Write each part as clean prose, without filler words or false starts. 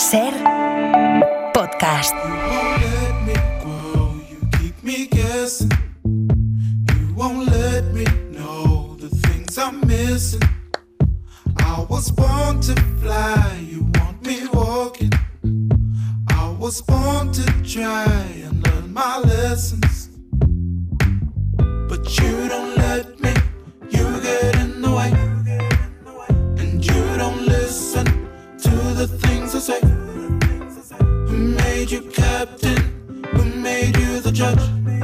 Ser podcast. I was born to fly, you want me walking. I was born to try and learn my lessons. But you don't let me, you get in the way. And you don't listen to the things I say. Who made you captain? Who made you the judge?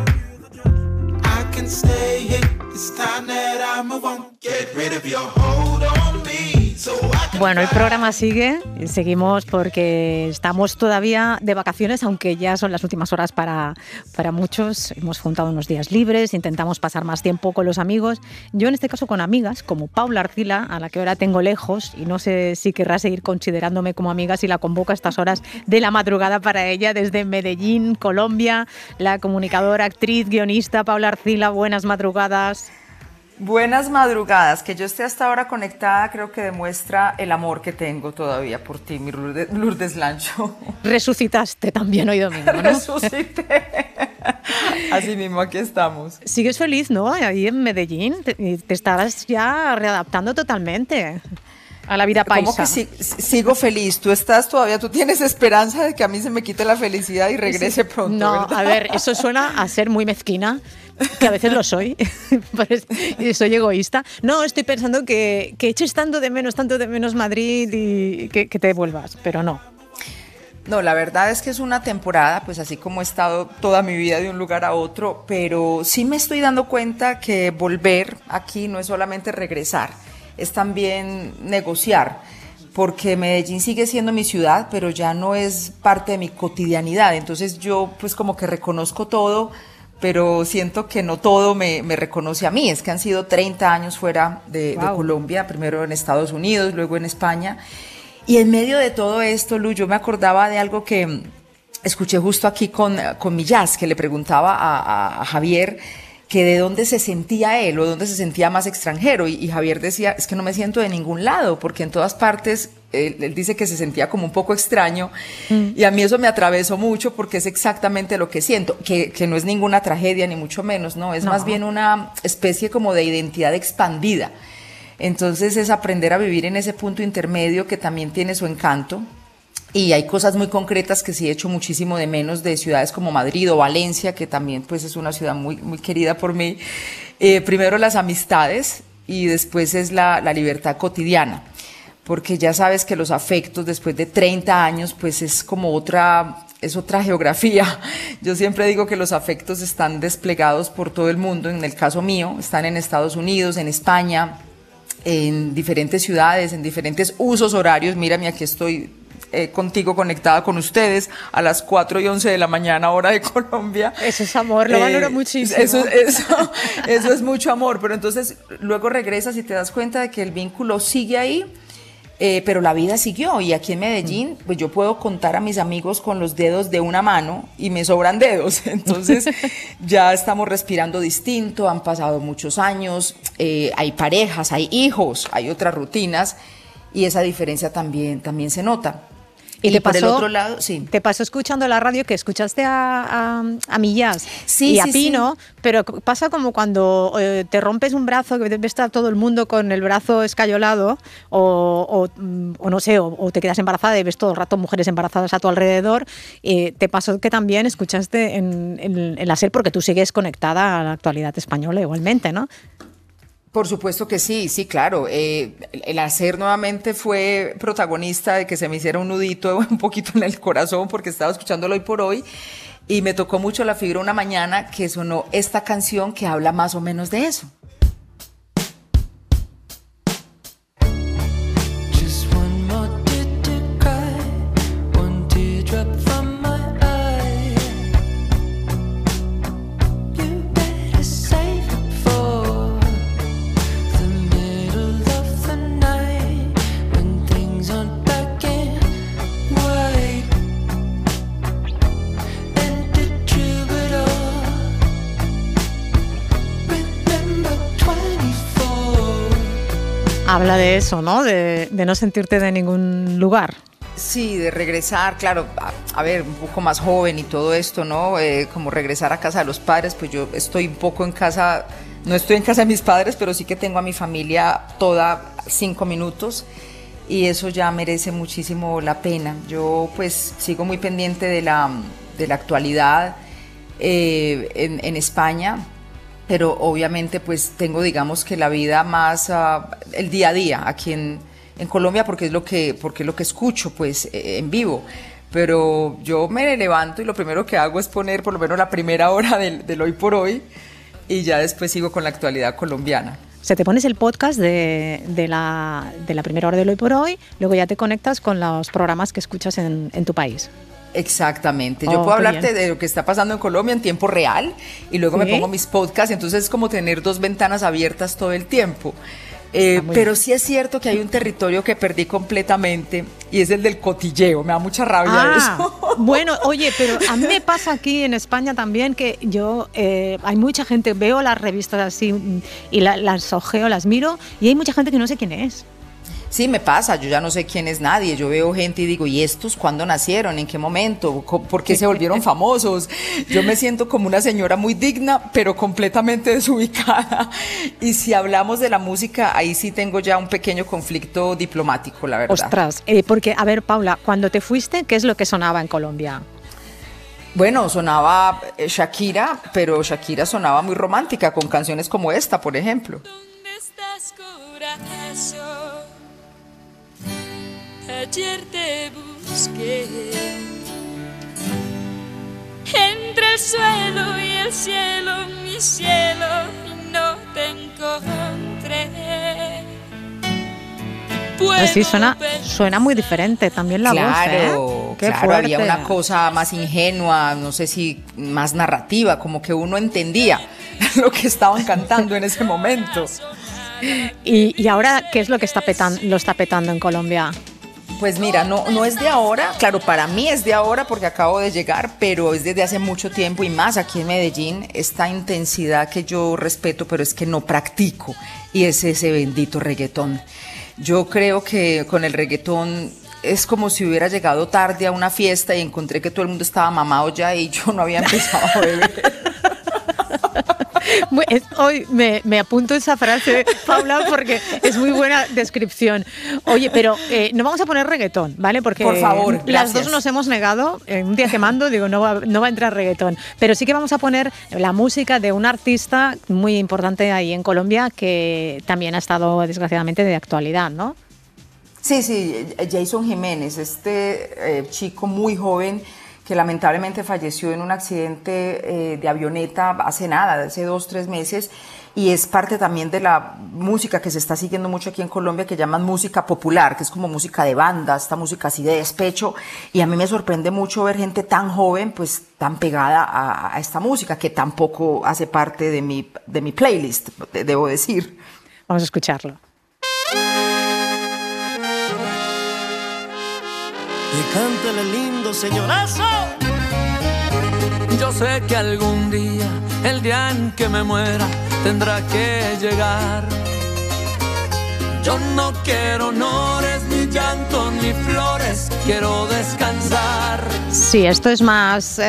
I can stay here, it's time that I move on. Get rid of your hold on me. Bueno, el programa sigue, seguimos porque estamos todavía de vacaciones, aunque ya son las últimas horas para muchos. Hemos juntado unos días libres, intentamos pasar más tiempo con los amigos. Yo en este caso con amigas, como Paula Arcila, a la que ahora tengo lejos, y no sé si querrá seguir considerándome como amiga si la convoco a estas horas de la madrugada para ella, desde Medellín, Colombia, la comunicadora, actriz, guionista Paula Arcila. Buenas madrugadas. Buenas madrugadas, que yo esté hasta ahora conectada creo que demuestra el amor que tengo todavía por ti, mi Lourdes Lancho. Resucitaste también hoy domingo, ¿no? Resucité. Así mismo, aquí estamos. Sigues feliz, ¿no? Ahí en Medellín, te estarás ya readaptando totalmente a la vida paisa. ¿Cómo que sigo feliz? Tú tienes esperanza de que a mí se me quite la felicidad y regrese pronto, No, ¿verdad? A ver, eso suena a ser muy mezquina, que a veces lo soy, soy egoísta. No, estoy pensando que eches tanto de menos Madrid y que te vuelvas, pero no. No, la verdad es que es una temporada, pues así como he estado toda mi vida de un lugar a otro, pero sí me estoy dando cuenta que volver aquí no es solamente regresar, es también negociar, porque Medellín sigue siendo mi ciudad, pero ya no es parte de mi cotidianidad. Entonces yo pues como que reconozco todo, pero siento que no todo me reconoce a mí. Es que han sido 30 años fuera de Colombia, primero en Estados Unidos, luego en España. Y en medio de todo esto, Lu, yo me acordaba de algo que escuché justo aquí con mi jazz, que le preguntaba a Javier que de dónde se sentía él o dónde se sentía más extranjero, y Javier decía, es que no me siento de ningún lado, porque en todas partes él dice que se sentía como un poco extraño, y a mí eso me atravesó mucho porque es exactamente lo que siento, que no es ninguna tragedia ni mucho menos, no, es más bien una especie como de identidad expandida. Entonces es aprender a vivir en ese punto intermedio que también tiene su encanto. Y hay cosas muy concretas que sí he hecho muchísimo de menos de ciudades como Madrid o Valencia, que también pues es una ciudad muy, muy querida por mí. Primero las amistades y después es la libertad cotidiana, porque ya sabes que los afectos después de 30 años pues es como otra geografía. Yo siempre digo que los afectos están desplegados por todo el mundo. En el caso mío están en Estados Unidos, en España, en diferentes ciudades, en diferentes usos horarios. Mírame, aquí estoy contigo conectada con ustedes a las 4:11 de la mañana, hora de Colombia. Eso es amor, lo valoro muchísimo. Eso es mucho amor, pero entonces luego regresas y te das cuenta de que el vínculo sigue ahí, pero la vida siguió. Y aquí en Medellín, pues yo puedo contar a mis amigos con los dedos de una mano y me sobran dedos. Entonces ya estamos respirando distinto, han pasado muchos años, hay parejas, hay hijos, hay otras rutinas, y esa diferencia también se nota. Y te por pasó, el otro lado, sí. Te pasó escuchando la radio que escuchaste a Millás sí, y a sí, Pino, sí. Pero pasa como cuando te rompes un brazo, que debe estar todo el mundo con el brazo escayolado, o no sé, o te quedas embarazada y ves todo el rato mujeres embarazadas a tu alrededor. Te pasó que también escuchaste en la SER, porque tú sigues conectada a la actualidad española igualmente, ¿no? Por supuesto que sí, claro. El hacer nuevamente fue protagonista de que se me hiciera un nudito un poquito en el corazón, porque estaba escuchándolo hoy por hoy y me tocó mucho la fibra una mañana que sonó esta canción que habla más o menos de eso. Habla de eso, ¿no? De no sentirte de ningún lugar. Sí, de regresar, claro, a ver, un poco más joven y todo esto, ¿no? Como regresar a casa de los padres, pues yo estoy un poco en casa, no estoy en casa de mis padres, pero sí que tengo a mi familia toda 5 minutos y eso ya merece muchísimo la pena. Yo pues sigo muy pendiente de la actualidad en España, pero obviamente pues tengo, digamos, que la vida más, el día a día aquí en Colombia, porque es lo que escucho pues en vivo. Pero yo me levanto y lo primero que hago es poner por lo menos la primera hora del hoy por hoy y ya después sigo con la actualidad colombiana. O sea, te pones el podcast de la primera hora del hoy por hoy, luego ya te conectas con los programas que escuchas en tu país. Exactamente, yo puedo hablarte de lo que está pasando en Colombia en tiempo real y luego me pongo mis podcasts, entonces es como tener 2 ventanas abiertas todo el tiempo. Pero sí es cierto que hay un territorio que perdí completamente y es el del cotilleo, me da mucha rabia eso. Bueno, oye, pero a mí me pasa aquí en España también que yo, hay mucha gente, veo las revistas así y las ojeo, las miro y hay mucha gente que no sé quién es. Sí, me pasa, yo ya no sé quién es nadie, yo veo gente y digo, ¿y estos cuándo nacieron? ¿En qué momento? ¿Por qué se volvieron famosos? Yo me siento como una señora muy digna, pero completamente desubicada. Y si hablamos de la música, ahí sí tengo ya un pequeño conflicto diplomático, la verdad. Ostras, porque, a ver, Paula, cuando te fuiste, ¿qué es lo que sonaba en Colombia? Bueno, sonaba Shakira, pero Shakira sonaba muy romántica, con canciones como esta, por ejemplo. ¿Dónde estás, corazón? Ayer te busqué entre el suelo y el cielo, mi cielo, y no te encontré. Así suena muy diferente también la voz, Qué fuerte. Había una cosa más ingenua, no sé si más narrativa, como que uno entendía lo que estaban cantando en ese momento. ¿Y ahora qué es lo que lo está petando en Colombia? Pues mira, no es de ahora, claro, para mí es de ahora porque acabo de llegar, pero es desde hace mucho tiempo y más aquí en Medellín, esta intensidad que yo respeto, pero es que no practico, y es ese bendito reggaetón. Yo creo que con el reggaetón es como si hubiera llegado tarde a una fiesta y encontré que todo el mundo estaba mamado ya y yo no había empezado a beber. Hoy me apunto esa frase, Paula, porque es muy buena descripción. Oye, pero no vamos a poner reggaetón, ¿vale? Porque por favor, las dos nos hemos negado. Un día que mando, digo, no va a entrar reggaetón. Pero sí que vamos a poner la música de un artista muy importante ahí en Colombia que también ha estado, desgraciadamente, de actualidad, ¿no? Sí, Jason Jiménez, chico muy joven que lamentablemente falleció en un accidente de avioneta hace 2-3 meses, y es parte también de la música que se está siguiendo mucho aquí en Colombia, que llaman música popular, que es como música de banda, esta música así de despecho, y a mí me sorprende mucho ver gente tan joven, pues tan pegada a esta música, que tampoco hace parte de mi playlist, debo decir. Vamos a escucharlo. Y cántale lindo, señorazo. Yo sé que algún día, el día en que me muera, tendrá que llegar. Yo no quiero honores, ni llanto, ni flores, quiero descansar. Sí, esto es más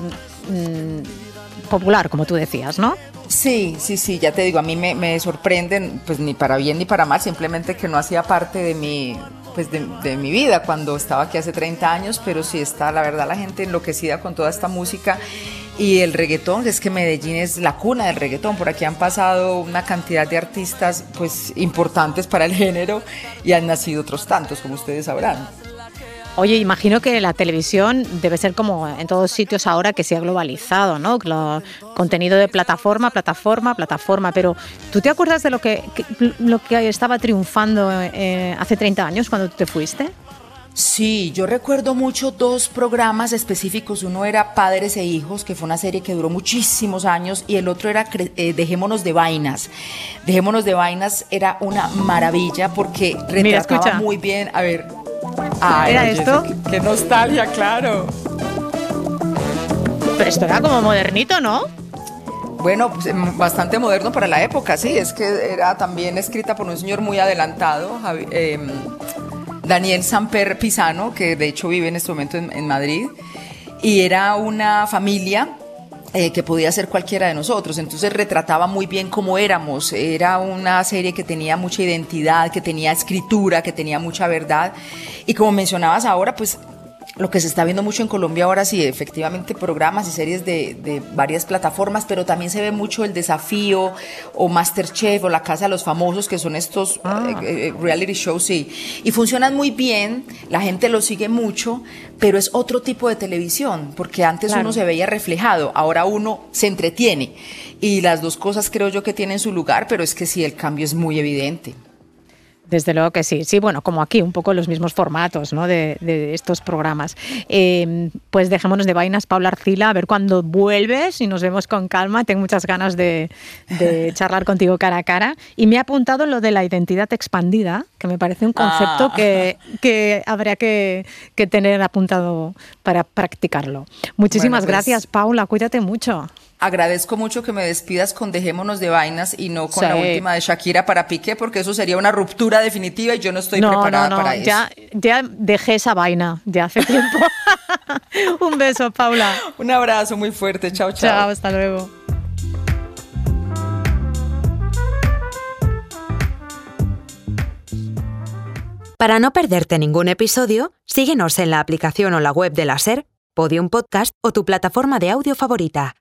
popular, como tú decías, ¿no? Sí, ya te digo, a mí me sorprenden, pues ni para bien ni para mal, simplemente que no hacía parte de mi vida cuando estaba aquí hace 30 años, pero sí está, la verdad, la gente enloquecida con toda esta música y el reggaetón. Es que Medellín es la cuna del reggaetón, por aquí han pasado una cantidad de artistas pues importantes para el género y han nacido otros tantos, como ustedes sabrán. Oye, imagino que la televisión debe ser como en todos sitios ahora, que se ha globalizado, ¿no? Contenido de plataforma, pero ¿tú te acuerdas de lo que estaba triunfando hace 30 años cuando tú te fuiste? Sí, yo recuerdo mucho 2 programas específicos. Uno era Padres e Hijos, que fue una serie que duró muchísimos años, y el otro era Dejémonos de Vainas. Dejémonos de Vainas era una maravilla porque retrataba muy bien, a ver... ¿Era esto? Qué nostalgia, claro. Pero esto era como modernito, ¿no? Bueno, pues, bastante moderno para la época, sí. Es que era también escrita por un señor muy adelantado, Daniel Samper Pisano, que de hecho vive en este momento en Madrid, y era una familia que podía ser cualquiera de nosotros, entonces retrataba muy bien cómo éramos. Era una serie que tenía mucha identidad, que tenía escritura, que tenía mucha verdad, y como mencionabas ahora, pues lo que se está viendo mucho en Colombia ahora, sí, efectivamente programas y series de varias plataformas, pero también se ve mucho El Desafío o MasterChef o La Casa de los Famosos, que son estos reality shows, sí, y funcionan muy bien, la gente los sigue mucho, pero es otro tipo de televisión, porque antes uno se veía reflejado, ahora uno se entretiene, y las dos cosas creo yo que tienen su lugar, pero es que sí, el cambio es muy evidente. Desde luego que sí. Sí, bueno, como aquí, un poco los mismos formatos, ¿no?, de estos programas. Pues dejémonos de vainas, Paula Arcila, a ver cuándo vuelves y nos vemos con calma. Tengo muchas ganas de charlar contigo cara a cara. Y me he apuntado lo de la identidad expandida, que me parece un concepto que habría que tener apuntado para practicarlo. Muchísimas gracias, Paula. Cuídate mucho. Agradezco mucho que me despidas con Dejémonos de Vainas y no con la última de Shakira para Piqué, porque eso sería una ruptura definitiva y yo no estoy preparada para eso. Ya dejé esa vaina, ya hace tiempo. Un beso, Paula. Un abrazo muy fuerte. Chao, chao. Chao, hasta luego. Para no perderte ningún episodio, síguenos en la aplicación o la web de la SER, Podium Podcast o tu plataforma de audio favorita.